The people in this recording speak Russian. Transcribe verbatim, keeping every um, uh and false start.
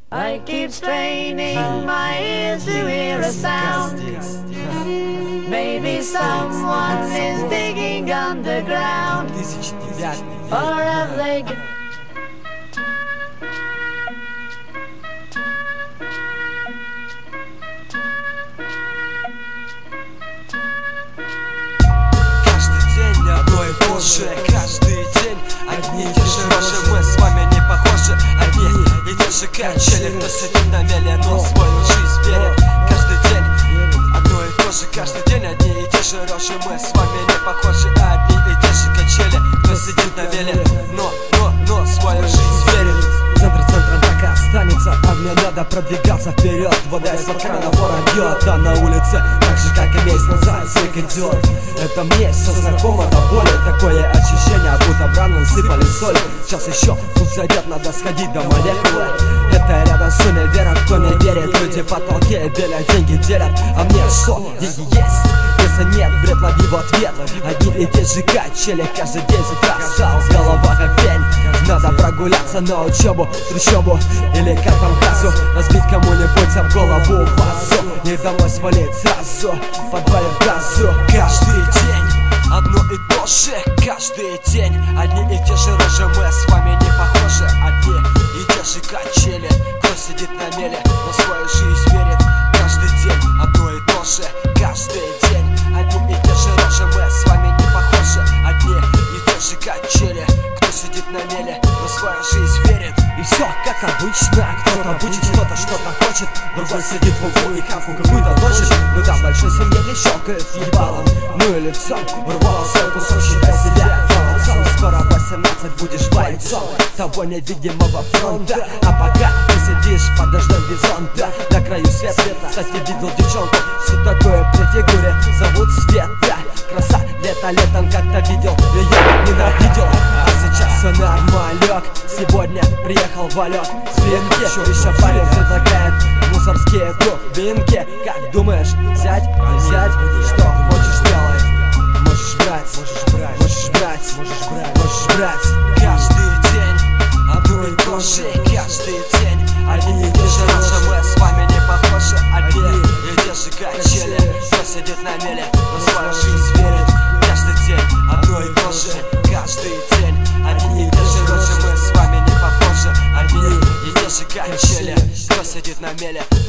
I keep straining my ears to hear a sound. Maybe someone is digging underground, or have they Каждый день одно и то же, каждый день одни и те же рожи. Мы с вами не похожи, одни и те же качели. Кто сидит на меле, но свою жизнь верит. Каждый день одно и то же, каждый день одни и те же рожи. Мы с вами не похожи, одни и те же качели. Кто сидит на меле, но, но, но свою жизнь верит. Центр центром так и останется, а мне надо продвигаться вперед. Вода из-под крана ворон бьет, а на улице так же, как и месяц назад, снег идет. Это мне все знакомо до боли, такое ощущение, будто в рану сыпали соль. Сейчас еще тут зайдет, надо сходить до молекулы. Это рядом с универом, кто не верит. Люди в потолке белят, деньги делят. А мне что? Деньги есть? Если нет, бред, лови в ответ. Одни и те же качели, каждый день с утра встал, голова как пень. Надо прогуляться на учебу, трущобу или как там газу, разбить кому-нибудь об голову вазу. Не домой свалить сразу, подбавив газу. Каждый день одно и то же, каждый день одни и те же рожи. Мы с вами не похожи, одни и те же качели. Кто сидит на меле, но свою жизнь верит. Каждый день одно и то же, каждый день одни и те же рожи. Мы с вами не похожи, одни и те же качели. Кто сидит на меле, но свою жизнь верит. И все как обычно, кто-то будет, кто-то что-то хочет. Другой сидит в углу и хавку какую-то точит. Ну да, в большой семье не щелкает ебалом, ну и лицом. Урвал свой кусок, считай себя молодцом. Скоро восемнадцать будешь бойцом того невидимого фронта. А пока ты сидишь под дождем горизонта на краю света. Кстати, видел девчонку, что такое при фигуре зовут Света. Краса, лето, летом как-то видел, ее ненавидел. А сейчас все нормалек, сегодня приехал Валек с бинки. Еще парень предлагает мусорские дубинки. Как думаешь, взять, взять, что хочешь делай. Можешь брать, можешь брать, можешь брать, можешь брать, можешь брать. Каждый день одно и то же, каждый день одни и те же рожи. Мы с вами не похожи, одни и те же качели. Кто сидит на меле, но свою жизнь верит. Каждый день одно и то же, каждый день одни и те же рожи. Мы с вами не похожи, одни и те же качели. Кто сидит на меле,